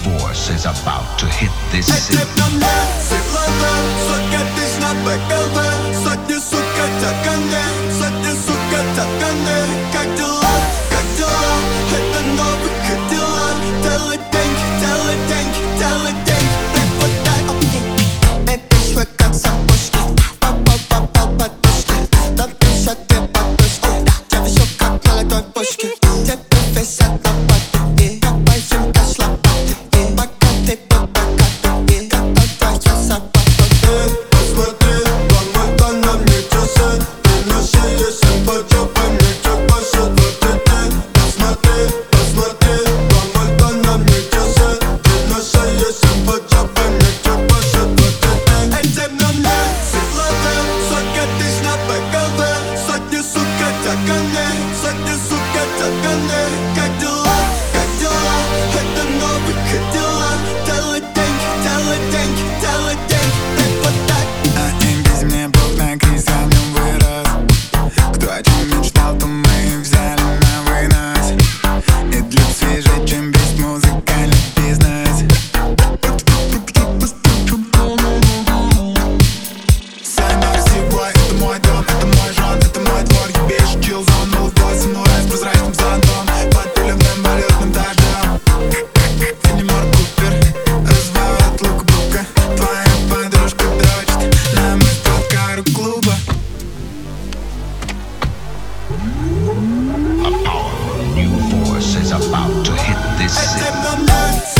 force is about to hit this city. Сотни, сука, такане. Как дела, это новый Кадиллак. Делай деньги, преподай. Это швы как сапожки, попал подушки. Напишет две подушки, девушек как молодой пушки. Тебе висят лопаты, копай всем каш лопаты. Пока ты покатывай, готовая собака. Посмотри, помой-то на мне часы. Ты на шее симпатия, мне чё пошел вот это. Посмотри, помой-то на мне часы. Ты на шее симпатия, мне чё пошел вот это. Этим нам нет светлоты, сотня тысяч на ПКВ. Сотни, сука, такане. Как дела, это новый Кадиллак. Делай деньги, преподай. Без мне Бог на крест, я в нем вырос. Кто о чем мечтал, то мы взяли на вынос. И для свежей, чем весь музыкальный бизнес. Саймер Сибой, это мой дом, это мой жон, это мой двор. Ебейший чилзон, молодой самурай с прозрачным зонтом. Под пулевым полетным дождем. Фенимор Купер, развивает лукбука. Твоя подружка дрочит на мой подкару клуба. A powerful new force is about to hit this city. Этим нам нет